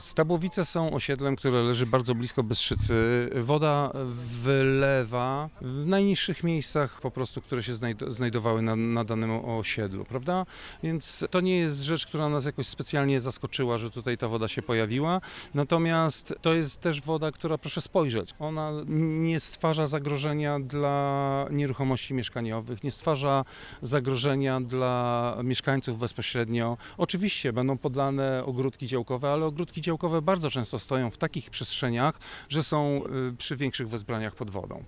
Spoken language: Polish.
Stabowice są osiedlem, które leży bardzo blisko Bystrzycy. Woda wylewa w najniższych miejscach po prostu, które się znajdowały na danym osiedlu, prawda? Więc to nie jest rzecz, która nas jakoś specjalnie zaskoczyła, że tutaj ta woda się pojawiła. Natomiast to jest też woda, która, proszę spojrzeć, ona nie stwarza zagrożenia dla nieruchomości mieszkaniowych, nie stwarza zagrożenia dla mieszkańców bezpośrednio. Oczywiście będą podlane ogródki działkowe, ale ogródki działkowe bardzo często stoją w takich przestrzeniach, że są przy większych wezbraniach pod wodą.